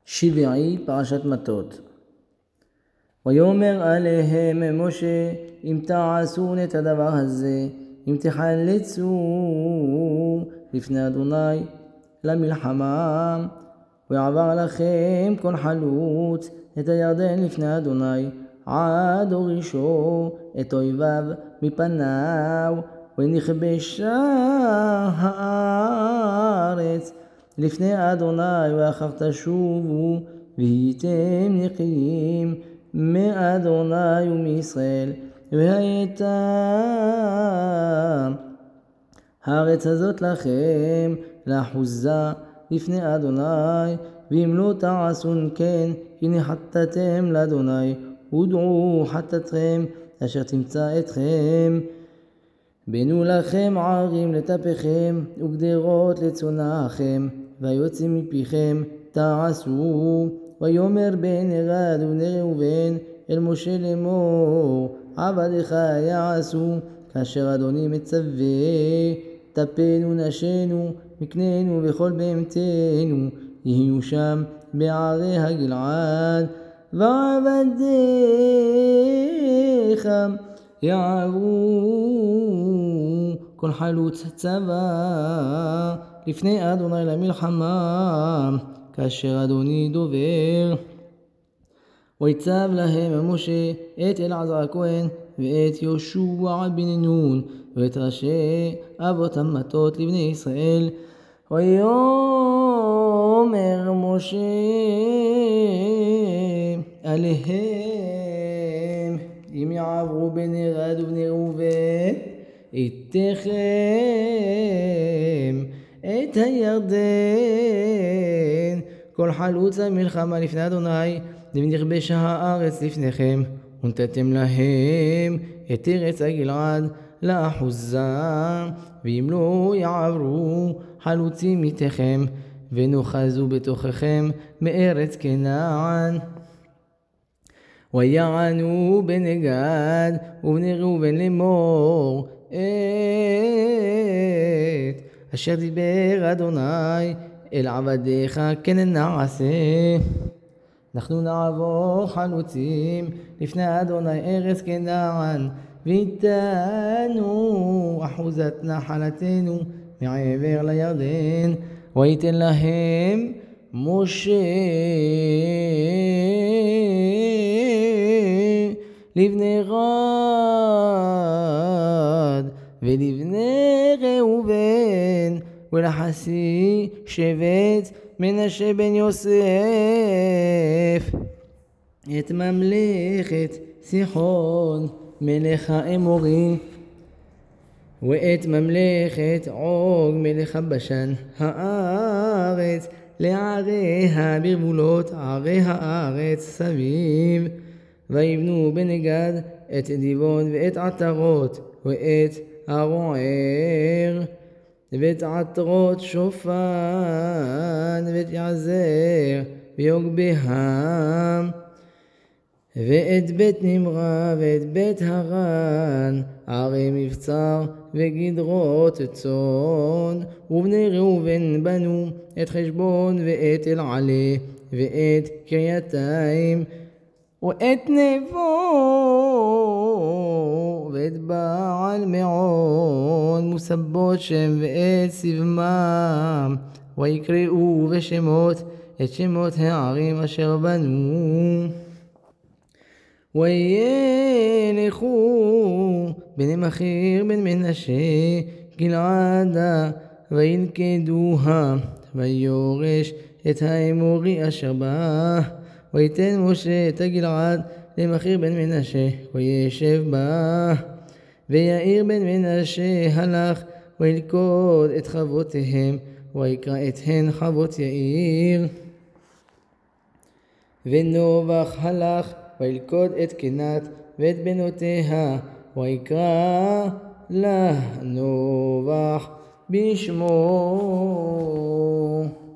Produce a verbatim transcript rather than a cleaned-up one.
שביעי פרשת מטות. ויאמר עליהם משה, אם תעשון את הדבר הזה, אם תחלצו לפני אדוני למלחמה, ויעבר לכם כל חלוץ את הירדן לפני אדוני, עד הורישו את אויביו מפניו, ונכבשה הארץ לפני אדוני, ואחר תשובו והייתם נקיים מאדוני ומישראל. והייתה הארץ הזאת לכם לאחוזה לפני אדוני, ואם לא תעשון כן, הנה חטאתם לאדוני, ודעו חטאתכם אשר תמצא אתכם. בנו לכם ערים לטפכם וגדרות לצונאכם, ויוצא מפיכם תעשו. ויאמר בן גד ובני ראובן אל משה לאמור, עבדיך יעשו כאשר אדוני מצווה, טפנו נשינו מקננו וכל בהמתנו יהיו שם בערי הגלעד. ועבדיך יעברו כל חלוץ צבא לפני אדוני למלחמה, כאשר אדוני דובר. ויצב להם משה את אלעזר הכהן ואת יהושע בן נון ואת ראשי אבות המטות לבני ישראל. ויאמר משה עליהם, אם יעברו בני גד ובני ראובן איתכם את הירדן כל חלוץ המלחמה לפני אדוני, ונכבשה הארץ לפניכם, ונתתם להם את ארץ הגלעד לאחוזה, ואם לא יעברו חלוצים איתכם, ונוחזו בתוככם מארץ כנען. ויענו בני גד ובני ראובן לאמור, את אשר דיבר אדוני אל עבדיך כן נעשה. אנחנו נעבור חלוצים לפני אדוני ארץ כנען, ויתנו אחוזת נחלתנו מעבר לירדן. ויתן להם משה לבני גד ולבני ראובן ולחסי שבט מנשה בן יוסף את ממלכת סיחון מלך האמורי, ואת ממלכת עוג מלך הבשן, הארץ לעריה בגבולות ערי הארץ סביב. ויבנו בני גד את דיבון ואת עטרות ואת ערוער ואת עטרות שופן ואת יעזר ויוגבהם, ואת בית נמרה ואת בית הרן ערי מבצר וגדרות צאן. ובני ראובן בנו את חשבון ואת אלעלה ואת קריתיים ואת נבו ואת בעל מעון מוסבות שם ואת סבמם, ויקראו בשמות את שמות הערים אשר בנו. וילכו בני מכיר בן מנשה גלעדה וילכדוה, ויורש את האמורי אשר בה. ויתן משה את הגלעד למכיר בן מנשה וישב בה. ויאיר בן מנשה הלך וילכוד את חבותיהם, ויקרא את הן חבות יאיר. ונובח הלך וילכוד את קנת ואת בנותיה, ויקרא לה נובח בשמו.